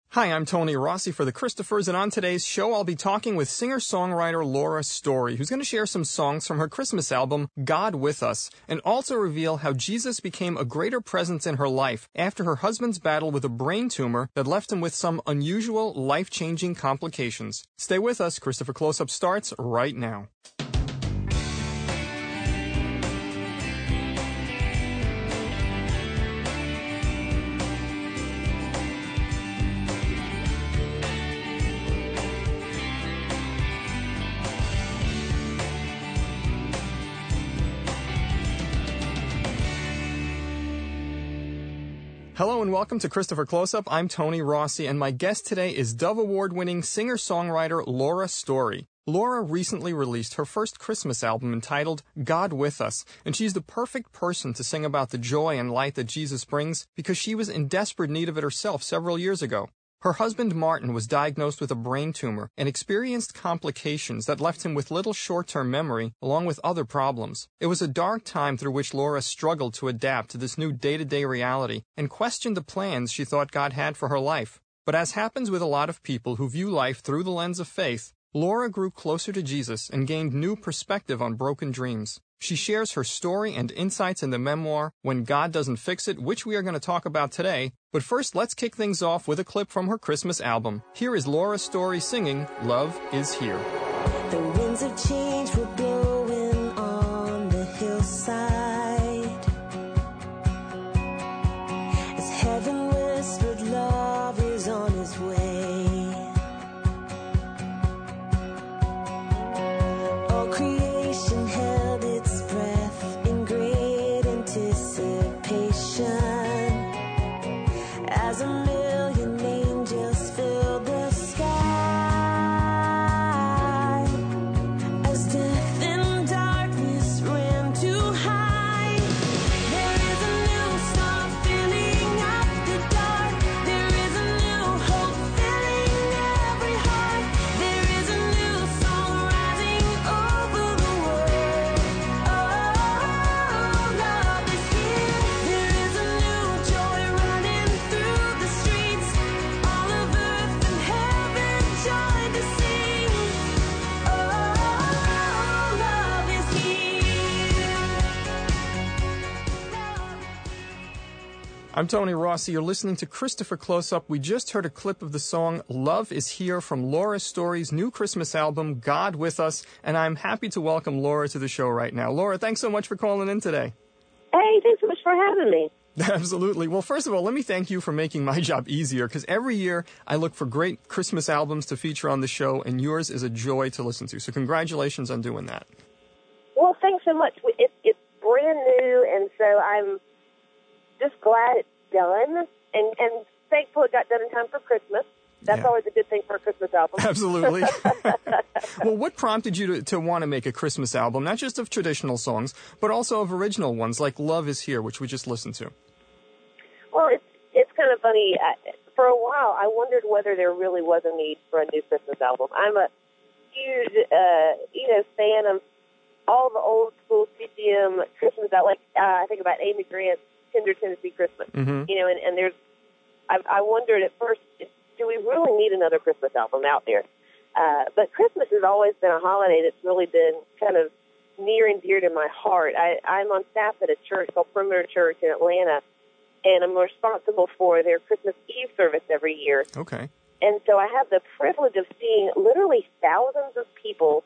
Hi, I'm Tony Rossi for the Christophers, and on today's show I'll be talking with singer-songwriter Laura Story, who's going to share some songs from her Christmas album, God With Us, and also reveal how Jesus became a greater presence in her life after her husband's battle with a brain tumor that left him with some unusual, life-changing complications. Stay with us. Christopher Close-Up starts right now. Hello and welcome to Christopher Close-Up. I'm Tony Rossi, and my guest today is Dove Award-winning singer-songwriter Laura Story. Laura recently released her first Christmas album entitled God With Us, and she's the perfect person to sing about the joy and light that Jesus brings because she was in desperate need of it herself several years ago. Her husband Martin was diagnosed with a brain tumor and experienced complications that left him with little short-term memory along with other problems. It was a dark time through which Laura struggled to adapt to this new day-to-day reality and questioned the plans she thought God had for her life. But as happens with a lot of people who view life through the lens of faith, Laura grew closer to Jesus and gained new perspective on broken dreams. She shares her story and insights in the memoir, When God Doesn't Fix It, which we are going to talk about today. But first, let's kick things off with a clip from her Christmas album. Here is Laura Story singing, Love Is Here. The winds of change were blowing on the hillside as heaven whispered love is on his way. All creation held its breath in great anticipation as a million angels filled the sky. As death and darkness ran to hide, there is a new star filling up the dark. There is a new hope filling every heart. There is a new song rising over the world. Oh, love is here. There is a new joy running through the streets. All of earth and heaven join to sing. Oh, love is here. I'm Tony Rossi. You're listening to Christopher Close-Up. We just heard a clip of the song Love Is Here from Laura Story's new Christmas album, God With Us, and I'm happy to welcome Laura to the show right now. Laura, thanks so much for calling in today. Hey, thanks so much for having me. Absolutely. Well, first of all, let me thank you for making my job easier, because every year I look for great Christmas albums to feature on the show, and yours is a joy to listen to. So congratulations on doing that. Well, thanks so much. It's brand new, and so I'm just glad it's done, and thankful it got done in time for Christmas. That's Yeah. always a good thing for a Christmas album. Absolutely. Well, what prompted you to want to make a Christmas album, not just of traditional songs, but also of original ones like Love Is Here, which we just listened to? Well, it's kind of funny. For a while, I wondered whether there really was a need for a new Christmas album. I'm a huge, fan of all the old school CCM Christmas albums. I think about Amy Grant's Tender Tennessee Christmas. Mm-hmm. And there's, I wondered at first, do we really need another Christmas album out there? But Christmas has always been a holiday that's really been kind of near and dear to my heart. I'm on staff at a church called Perimeter Church in Atlanta, and I'm responsible for their Christmas Eve service every year. Okay. And so I have the privilege of seeing literally thousands of people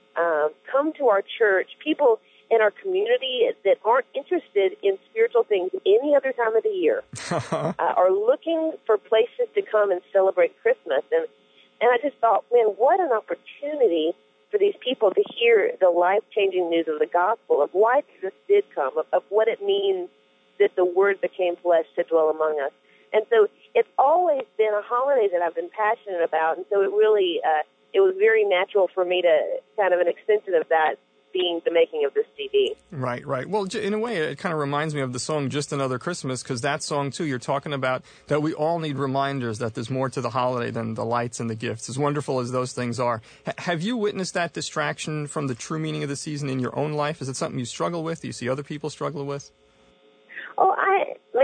come to our church, people in our community that aren't interested in spiritual things any other time of the year, are looking for places to come and celebrate Christmas. And I just thought, man, what an opportunity for these people to hear the life-changing news of the gospel, of why Jesus did come, of what it means that the Word became flesh to dwell among us. And so it's always been a holiday that I've been passionate about, and so it really, it was very natural for me to kind of an extension of that being the making of this CD. Right. Well, in a way, it kind of reminds me of the song Just Another Christmas, because that song, too, you're talking about that we all need reminders that there's more to the holiday than the lights and the gifts, as wonderful as those things are. Have you witnessed that distraction from the true meaning of the season in your own life? Is it something you struggle with? Do you see other people struggle with? Oh,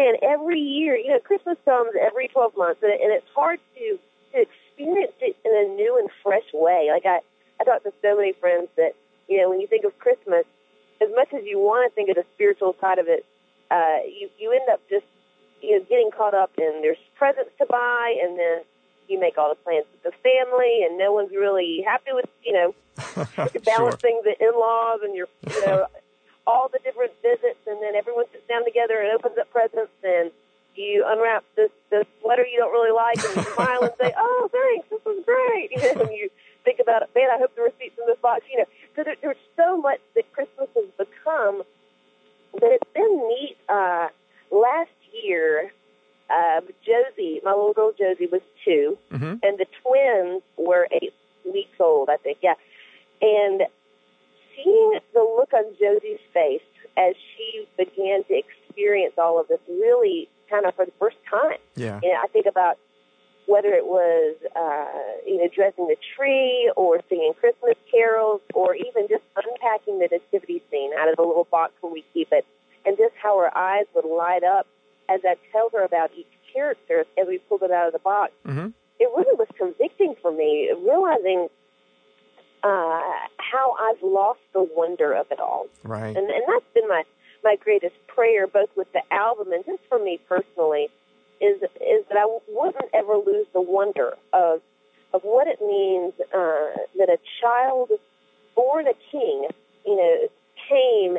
plan every year. You know, Christmas comes every 12 months, and it's hard to experience it in a new and fresh way. Like I talk to so many friends that, you know, when you think of Christmas, as much as you want to think of the spiritual side of it, you end up just, you know, getting caught up in there's presents to buy, and then you make all the plans with the family, and no one's really happy with, you know, you're balancing the in-laws and your, you know, all the different visits, and then everyone sits down together and opens up presents, and you unwrap this sweater you don't really like, and you smile and say, "Oh, thanks, this was great." You know, and you think about it, man, I hope the receipt's in this box. You know, so there's so much that Christmas has become that it's been neat. Last year, Josie, my little girl Josie, was 2, and the twins were 8 weeks old, I think. Yeah, and seeing the look on Josie's face as she began to experience all of this, really kind of for the first time. Yeah. And I think about whether it was, you know, dressing the tree or singing Christmas carols or even just unpacking the nativity scene out of the little box where we keep it, and just how her eyes would light up as I tell her about each character as we pulled it out of the box. It really was convicting for me, realizing how I've lost the wonder of it all. Right. And that's been my greatest prayer, both with the album and just for me personally, is that I wouldn't ever lose the wonder of what it means that a child born a king, you know, came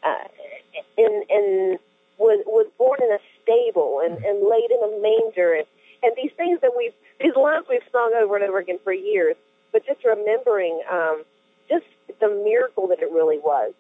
and was born in a stable and laid in a manger, and these things that these lines we've sung over and over again for years, but just remembering just the miracle that it really was.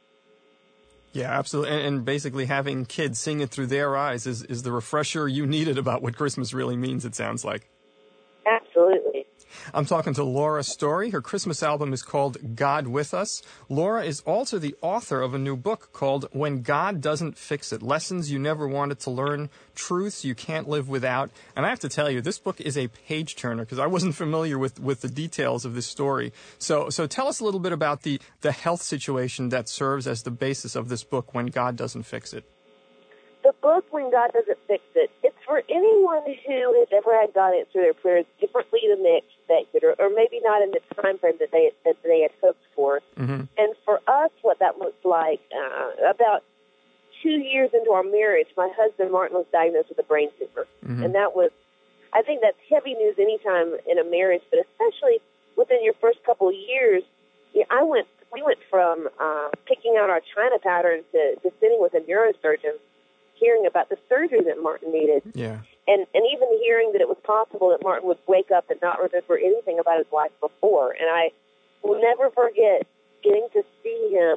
Yeah, absolutely. And basically having kids sing it through their eyes is the refresher you needed about what Christmas really means, it sounds like. Absolutely. I'm talking to Laura Story. Her Christmas album is called God With Us. Laura is also the author of a new book called When God Doesn't Fix It, Lessons You Never Wanted to Learn, Truths You Can't Live Without. And I have to tell you, this book is a page-turner because I wasn't familiar with the details of this story. So tell us a little bit about the health situation that serves as the basis of this book, When God Doesn't Fix It. The book, When God Doesn't Fix It, it's for anyone who has ever had God answer their prayers differently than they expected, or maybe not in the time frame that they had hoped for. And for us, what that looks like, about 2 years into our marriage, my husband, Martin, was diagnosed with a brain tumor. And that was, I think that's heavy news anytime in a marriage, but especially within your first couple of years. Yeah, we went from picking out our china pattern to sitting with a neurosurgeon, hearing about the surgery that Martin needed. Yeah. And even hearing that it was possible that Martin would wake up and not remember anything about his life before. And I will never forget getting to see him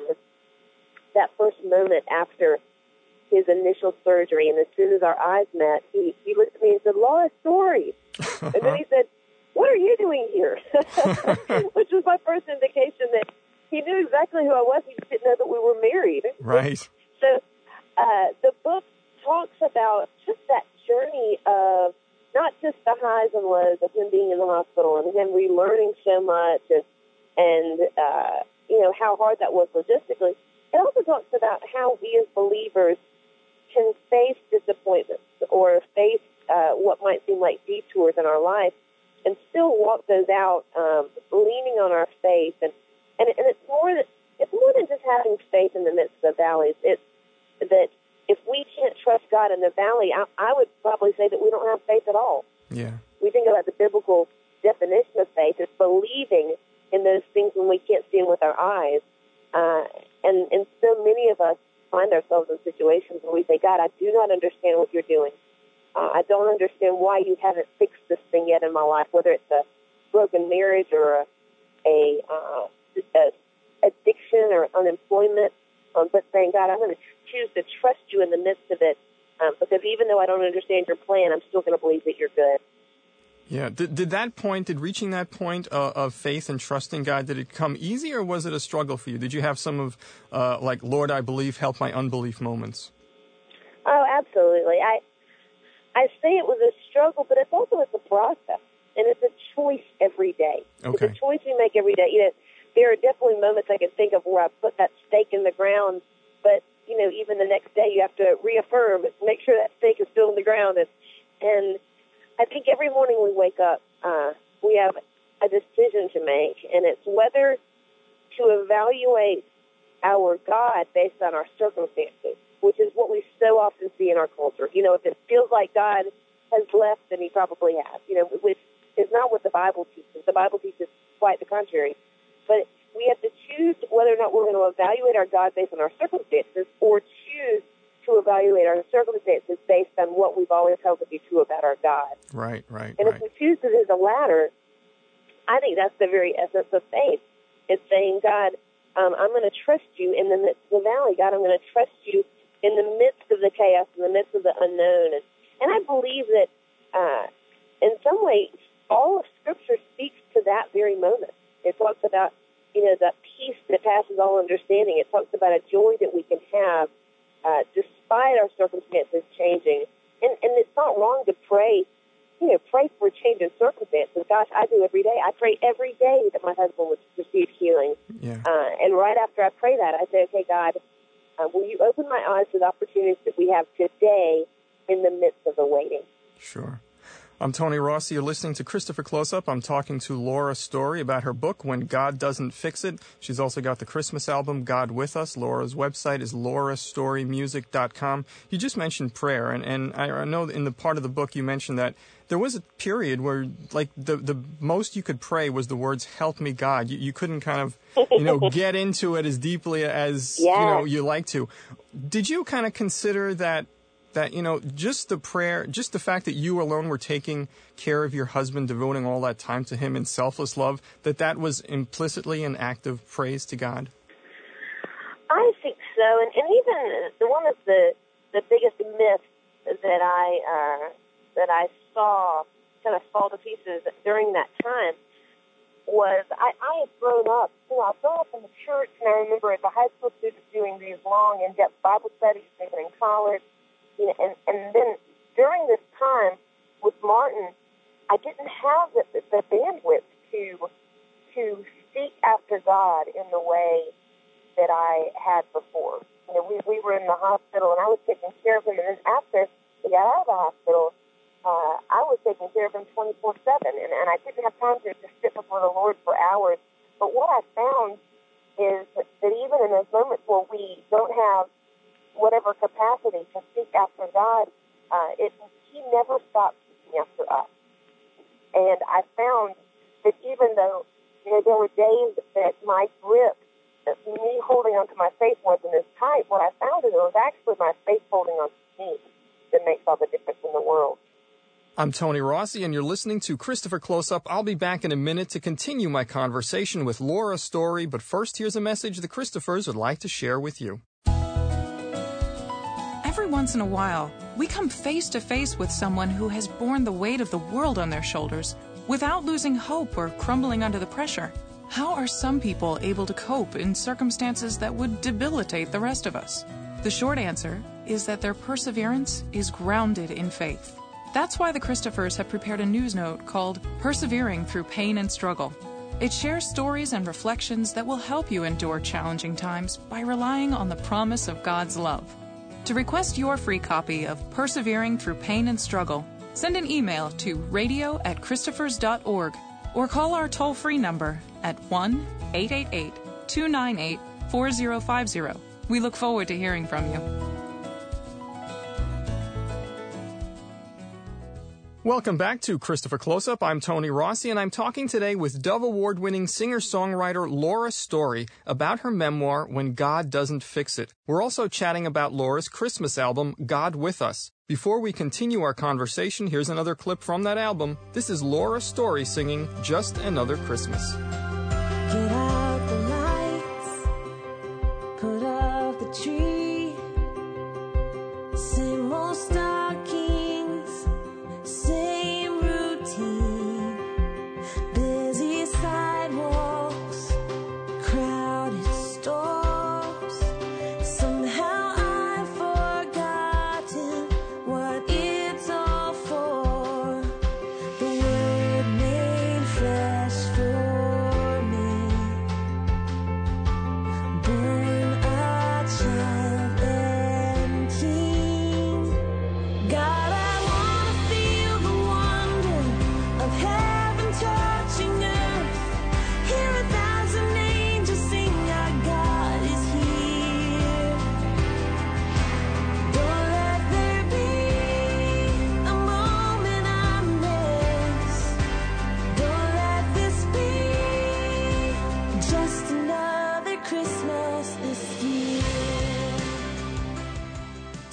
that first moment after his initial surgery. And as soon as our eyes met, he looked at me and said, "Laura Story." And then he said, "What are you doing here?" Which was my first indication that he knew exactly who I was. He just didn't know that we were married. Right. So the book talks about just that journey of not just the highs and lows of him being in the hospital and him relearning so much and you know, how hard that was logistically. It also talks about how we as believers can face disappointments or face what might seem like detours in our life and still walk those out, leaning on our faith. And it's more than just having faith in the midst of the valleys. It's that if we can't trust God in the valley, I would probably say that we don't have faith at all. Yeah. We think about the biblical definition of faith as believing in those things when we can't see them with our eyes. And so many of us find ourselves in situations where we say, "God, I do not understand what you're doing. I don't understand why you haven't fixed this thing yet in my life," whether it's a broken marriage or a addiction or unemployment. But saying, "God, I'm going to choose to trust you in the midst of it, because even though I don't understand your plan, I'm still going to believe that you're good." Yeah. Did reaching that point of faith and trusting God, did it come easy or was it a struggle for you? Did you have some of, like, "Lord, I believe, help my unbelief" moments? Oh, absolutely. I say it was a struggle, but it's a process, and it's a choice every day. Okay. It's a choice we make every day. You know, there are definitely moments I can think of where I put that stake in the ground, but, you know, even and the next day you have to reaffirm, make sure that stake is still in the ground. And I think every morning we wake up, we have a decision to make, and it's whether to evaluate our God based on our circumstances, which is what we so often see in our culture. You know, if it feels like God has left, then he probably has, you know, which is not what the Bible teaches. The Bible teaches quite the contrary. But we have to choose whether or not we're going to evaluate our God based on our circumstances, or choose to evaluate our circumstances based on what we've always held to be true about our God. Right. And if we choose to do the latter, I think that's the very essence of faith. It's saying, God, I'm going to trust you in the midst of the valley. God, I'm going to trust you in the midst of the chaos, in the midst of the unknown. And I believe that in some way, all of Scripture speaks to that very moment. It talks about, you know, that peace that passes all understanding. It talks about a joy that we can have despite our circumstances changing. And it's not wrong to pray, you know, pray for a change in circumstances. Gosh, I do every day. I pray every day that my husband would receive healing. Yeah. And right after I pray that, I say, okay, God, will you open my eyes to the opportunities that we have today in the midst of the waiting? Sure. I'm Tony Rossi. You're listening to Christopher Close-Up. I'm talking to Laura Story about her book, When God Doesn't Fix It. She's also got the Christmas album, God With Us. Laura's website is laurastorymusic.com. You just mentioned prayer, and I know in the part of the book you mentioned that there was a period where, like, the most you could pray was the words, help me, God. You couldn't kind of, you know, get into it as deeply as, you know, you like to. Did you kind of consider that, you know, just the prayer, just the fact that you alone were taking care of your husband, devoting all that time to him in selfless love, that was implicitly an act of praise to God? I think so. And even one of the biggest myths that I saw kind of fall to pieces during that time was I had grown up, you know, I grew up in the church, and I remember as a high school student doing these long, in-depth Bible studies, even in college. You know, and then during this time with Martin, I didn't have the bandwidth to seek after God in the way that I had before. You know, we were in the hospital, and I was taking care of him. And then after we got out of the hospital, I was taking care of him 24/7, and I didn't have time to sit before the Lord for hours. But what I found is that even in those moments where we don't have whatever capacity to seek after God, he never stopped seeking after us. And I found that even though, you know, there were days that my grip, me holding onto my faith wasn't as tight, what I found is it was actually my faith holding on to me that makes all the difference in the world. I'm Tony Rossi, and you're listening to Christopher Close-Up. I'll be back in a minute to continue my conversation with Laura Story, but first here's a message the Christophers would like to share with you. Every once in a while, we come face to face with someone who has borne the weight of the world on their shoulders without losing hope or crumbling under the pressure. How are some people able to cope in circumstances that would debilitate the rest of us? The short answer is that their perseverance is grounded in faith. That's why the Christophers have prepared a news note called Persevering Through Pain and Struggle. It shares stories and reflections that will help you endure challenging times by relying on the promise of God's love. To request your free copy of Persevering Through Pain and Struggle, send an email to radio@christophers.org or call our toll-free number at 1-888-298-4050. We look forward to hearing from you. Welcome back to Christopher Close-Up. I'm Tony Rossi, and I'm talking today with Dove Award-winning singer-songwriter Laura Story about her memoir, When God Doesn't Fix It. We're also chatting about Laura's Christmas album, God With Us. Before we continue our conversation, here's another clip from that album. This is Laura Story singing Just Another Christmas. Get out the lights, put up the tree, same old stockings, same routine, busy sidewalks, crowded stores. Somehow I've forgotten what it's all for. The Word made flesh for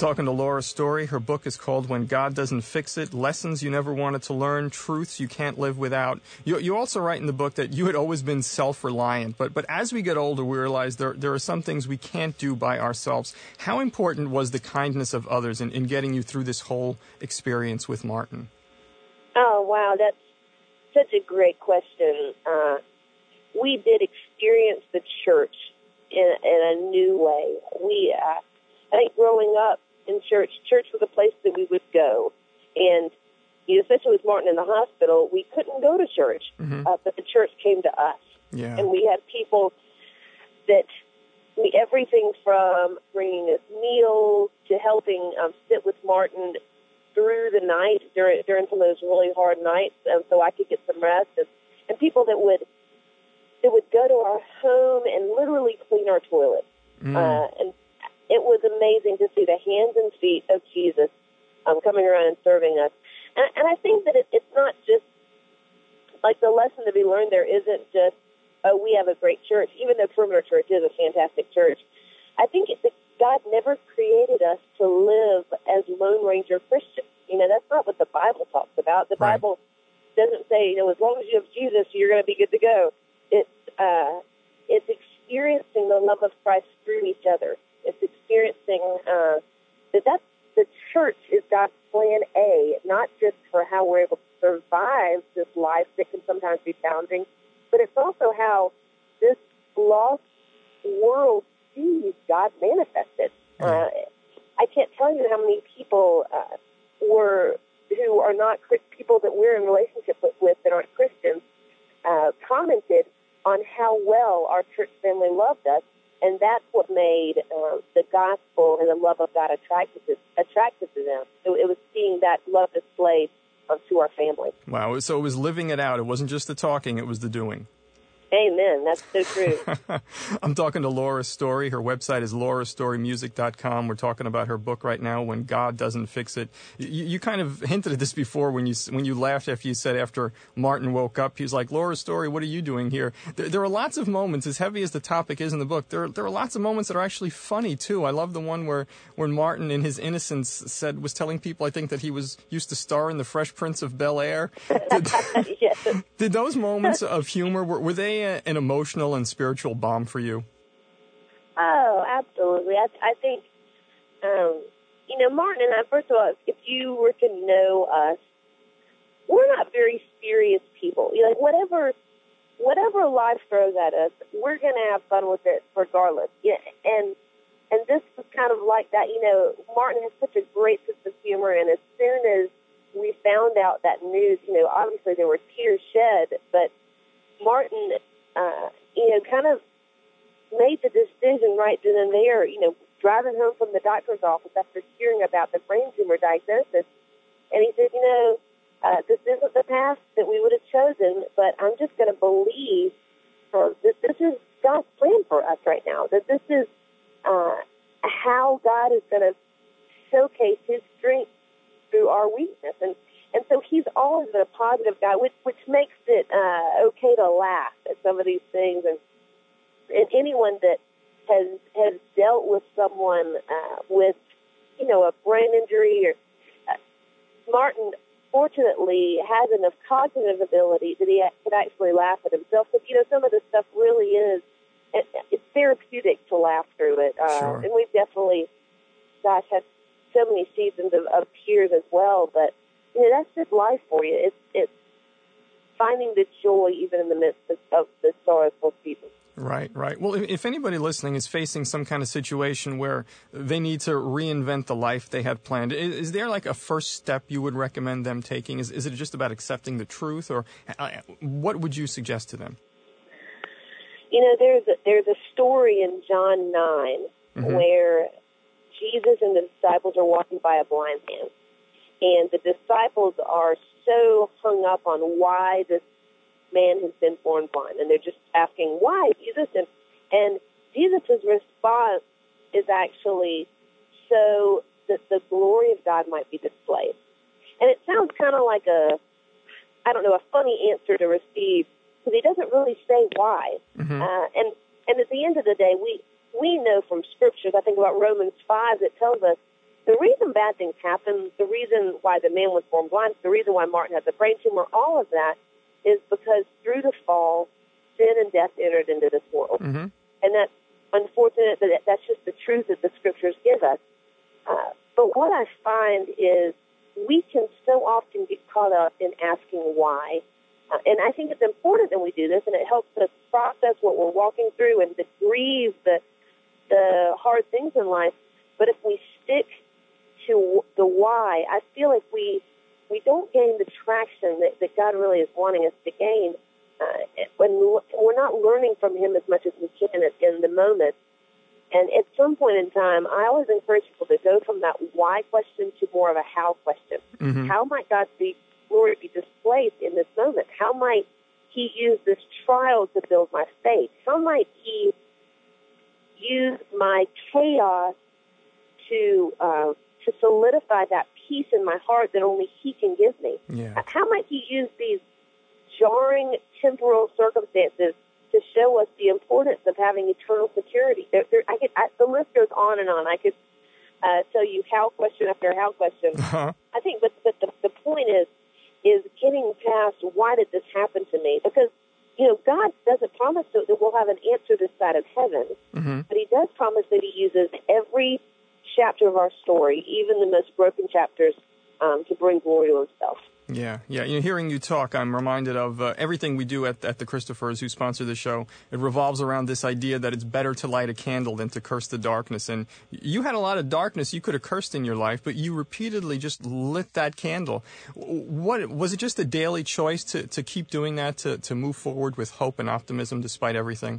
Talking to Laura Story. Her book is called When God Doesn't Fix It, Lessons You Never Wanted to Learn, Truths You Can't Live Without. You also write in the book that you had always been self-reliant, but as we get older, we realize there are some things we can't do by ourselves. How important was the kindness of others in getting you through this whole experience with Martin? Oh, wow, that's such a great question. We did experience the church in a new way. I think growing up in church was a place that we would go. And especially with Martin in the hospital, we couldn't go to church, but the church came to us. Yeah. And we had people that, everything from bringing us meals to helping sit with Martin through the night during some of those really hard nights, so I could get some rest. And people that would go to our home and literally clean our toilets. And it was amazing to see the hands and feet of Jesus coming around and serving us. And I think that it's not just, like, the lesson to be learned there isn't just, oh, we have a great church, even though Perimeter Church is a fantastic church. I think it's that God never created us to live as Lone Ranger Christians. That's not what the Bible talks about. The Bible doesn't say, as long as you have Jesus, you're going to be good to go. It's experiencing the love of Christ through each other. It's experiencing that's the church is God's plan A, not just for how we're able to survive this life that can sometimes be challenging, but it's also how this lost world sees God manifested. I can't tell you how many people who are not people that we're in relationship with that aren't Christians commented on how well our church family loved us, and that's what made the gospel and the love of God attractive to them. So it was seeing that love displayed to our family. Wow, so it was living it out. It wasn't just the talking, it was the doing. Amen. That's so true. I'm talking to Laura Story. Her website is laurastorymusic.com. We're talking about her book right now, When God Doesn't Fix It. You kind of hinted at this before when you laughed after Martin woke up. He was like, Laura Story, what are you doing here? There are lots of moments, as heavy as the topic is in the book, there are lots of moments that are actually funny, too. I love the one where Martin, in his innocence, was telling people, I think, that he used to star in The Fresh Prince of Bel-Air. Yes. Did those moments of humor, were they an emotional and spiritual balm for you? Oh, absolutely. I think, Martin and I, first of all, if you were to know us, we're not very serious people. Like, whatever life throws at us, we're going to have fun with it regardless. Yeah, and this was kind of like that. Martin has such a great sense of humor, and as soon as we found out that news, obviously there were tears shed, but Martin, kind of made the decision right then and there, driving home from the doctor's office after hearing about the brain tumor diagnosis. And he said, this isn't the path that we would have chosen, but I'm just going to believe that this is God's plan for us right now, that this is how God is going to showcase his strength through our weakness. And so he's always been a positive guy, which makes it okay to laugh at some of these things. And anyone that has dealt with someone with, a brain injury, or Martin fortunately has enough cognitive ability that he can actually laugh at himself. But, some of this stuff really is, it's therapeutic to laugh through it. Sure. And we've definitely, had so many seasons of tears as well, but that's just life for you. It's finding the joy even in the midst of the sorrowful season. Right. Well, if anybody listening is facing some kind of situation where they need to reinvent the life they had planned, is there like a first step you would recommend them taking? Is it just about accepting the truth, or what would you suggest to them? There's a story in John 9 where Jesus and the disciples are walking by a blind man. And the disciples are so hung up on why this man has been born blind. And they're just asking, why, Jesus? And Jesus' response is actually so that the glory of God might be displayed. And it sounds kind of like a funny answer to receive, because he doesn't really say why. And at the end of the day, we know from scriptures, I think about Romans 5, that tells us the reason bad things happen, the reason why the man was born blind, the reason why Martin had the brain tumor, all of that is because through the fall, sin and death entered into this world. Mm-hmm. And that's unfortunate, but that's just the truth that the Scriptures give us. But what I find is we can so often get caught up in asking why. And I think it's important that we do this, and it helps us process what we're walking through and to grieve the hard things in life. But if we stick to the why, I feel like we don't gain the traction that God really is wanting us to gain when we're not learning from Him as much as we can in the moment. And at some point in time, I always encourage people to go from that why question to more of a how question. Mm-hmm. How might God's glory be displayed in this moment? How might He use this trial to build my faith? How might He use my chaos to solidify that peace in my heart that only He can give me? Yeah. How might He use these jarring temporal circumstances to show us the importance of having eternal security? The list goes on and on. I could tell you how question after how question. Uh-huh. I think, but the point is getting past why did this happen to me? Because, God doesn't promise that we'll have an answer this side of heaven, Mm-hmm. but He does promise that He uses every chapter of our story, even the most broken chapters, to bring glory to Himself. Yeah. Hearing you talk, I'm reminded of everything we do at the Christophers, who sponsor the show. It revolves around this idea that it's better to light a candle than to curse the darkness. And you had a lot of darkness you could have cursed in your life, but you repeatedly just lit that candle. What was it? Just a daily choice to keep doing that, to move forward with hope and optimism despite everything?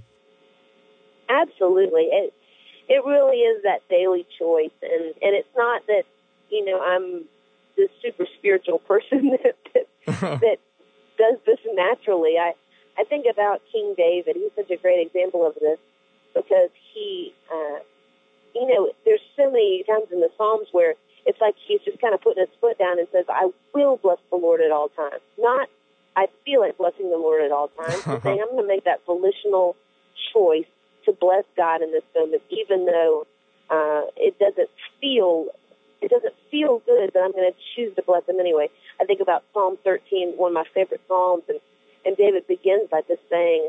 Absolutely. It really is that daily choice, and it's not that I'm this super spiritual person that does this naturally. I think about King David. He's such a great example of this because he, there's so many times in the Psalms where it's like he's just kind of putting his foot down and says, I will bless the Lord at all times. Not, I feel like blessing the Lord at all times. He's saying, I'm going to make that volitional choice to bless God in this moment, even though it doesn't feel good, but I'm going to choose to bless Him anyway. I think about Psalm 13, one of my favorite Psalms, and David begins by just saying,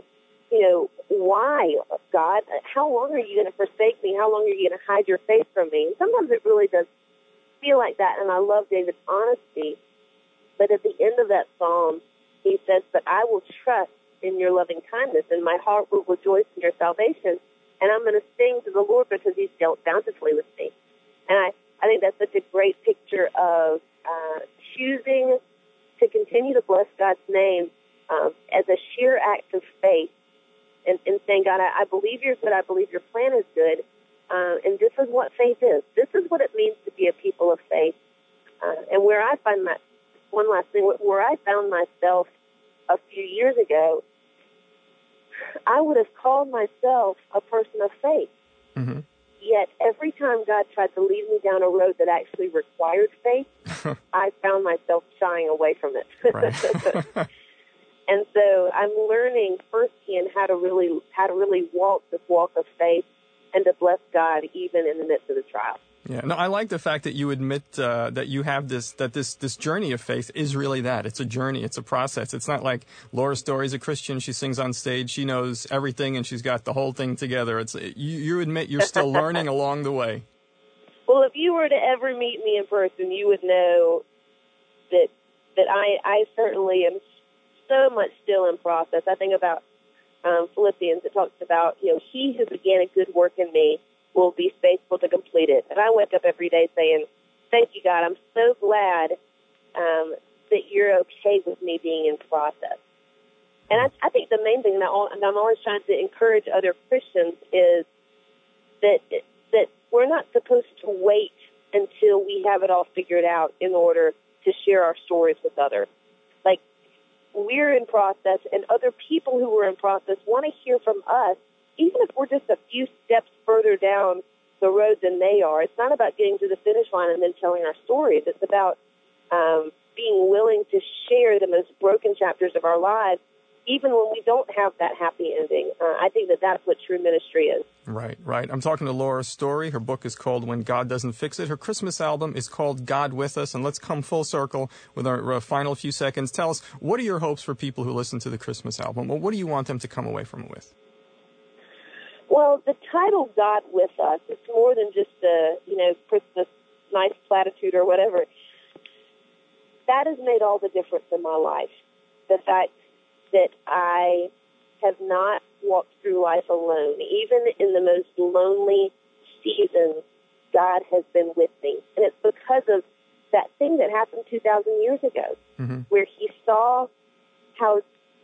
why, God? How long are you going to forsake me? How long are you going to hide your face from me? And sometimes it really does feel like that, and I love David's honesty. But at the end of that Psalm, he says, but I will trust in your loving kindness, and my heart will rejoice in your salvation, and I'm going to sing to the Lord because He's dealt bountifully with me. And I think that's such a great picture of choosing to continue to bless God's name as a sheer act of faith and saying, God, I believe you're good. I believe your plan is good. And this is what faith is. This is what it means to be a people of faith. And where I find that, one last thing, where I found myself a few years ago, I would have called myself a person of faith. Mm-hmm. Yet every time God tried to lead me down a road that actually required faith, I found myself shying away from it. Right. And so I'm learning firsthand how to really walk this walk of faith and to bless God even in the midst of the trial. Yeah, no, I like the fact that you admit that you have this journey of faith is really that. It's a journey. It's a process. It's not like Laura Story's a Christian. She sings on stage. She knows everything, and she's got the whole thing together. It's you admit you're still learning along the way. Well, if you were to ever meet me in person, you would know that I certainly am so much still in process. I think about Philippians. It talks about, He who began a good work in me will be faithful to complete it. And I wake up every day saying, thank you, God. I'm so glad that you're okay with me being in process. And I think the main thing that I'm always trying to encourage other Christians is that we're not supposed to wait until we have it all figured out in order to share our stories with others. Like, we're in process, and other people who are in process want to hear from us, even if we're just a few steps further down the road than they are. It's not about getting to the finish line and then telling our stories. It's about being willing to share the most broken chapters of our lives even when we don't have that happy ending. I think that that's what true ministry is. Right, right. I'm talking to Laura Story. Her book is called When God Doesn't Fix It. Her Christmas album is called God With Us. And let's come full circle with our final few seconds. Tell us, what are your hopes for people who listen to the Christmas album? Well, what do you want them to come away from it with? Well, the title God With Us, it's more than just a, Christmas nice platitude or whatever. That has made all the difference in my life. The fact that I have not walked through life alone. Even in the most lonely seasons, God has been with me. And it's because of that thing that happened 2,000 years ago, where he saw how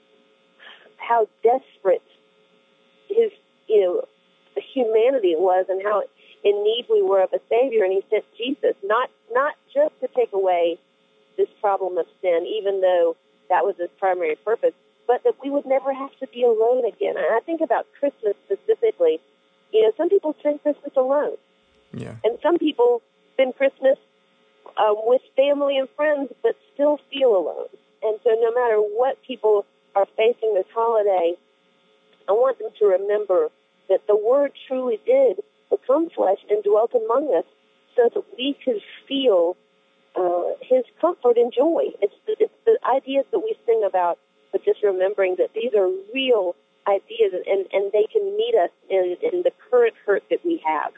desperate his, the humanity was and how in need we were of a Savior. And he sent Jesus, not just to take away this problem of sin, even though that was his primary purpose, but that we would never have to be alone again. And I think about Christmas specifically. Some people spend Christmas alone. Yeah. And some people spend Christmas with family and friends, but still feel alone. And so no matter what people are facing this holiday, I want them to remember that the Word truly did become flesh and dwelt among us so that we could feel his comfort and joy. It's the ideas that we sing about, but just remembering that these are real ideas and they can meet us in the current hurt that we have.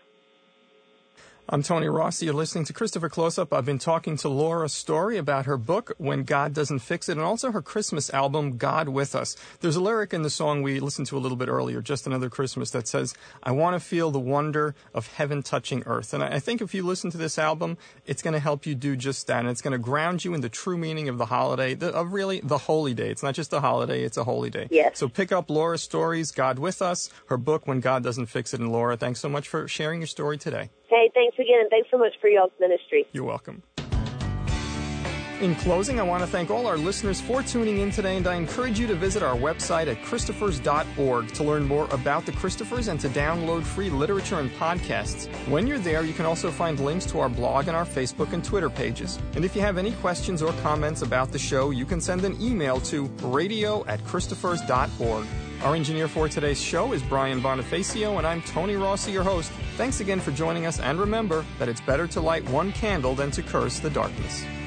I'm Tony Rossi. You're listening to Christopher Close-Up. I've been talking to Laura Story about her book, When God Doesn't Fix It, and also her Christmas album, God With Us. There's a lyric in the song we listened to a little bit earlier, Just Another Christmas, that says, I want to feel the wonder of heaven touching earth. And I think if you listen to this album, it's going to help you do just that. And it's going to ground you in the true meaning of the holiday, of really the holy day. It's not just a holiday, it's a holy day. Yes. So pick up Laura Story's God With Us, her book, When God Doesn't Fix It. And Laura, thanks so much for sharing your story today. Hey, thanks again, and thanks so much for y'all's ministry. You're welcome. In closing, I want to thank all our listeners for tuning in today, and I encourage you to visit our website at Christophers.org to learn more about the Christophers and to download free literature and podcasts. When you're there, you can also find links to our blog and our Facebook and Twitter pages. And if you have any questions or comments about the show, you can send an email to radio@Christophers.org. Our engineer for today's show is Brian Bonifacio, and I'm Tony Rossi, your host. Thanks again for joining us, and remember that it's better to light one candle than to curse the darkness.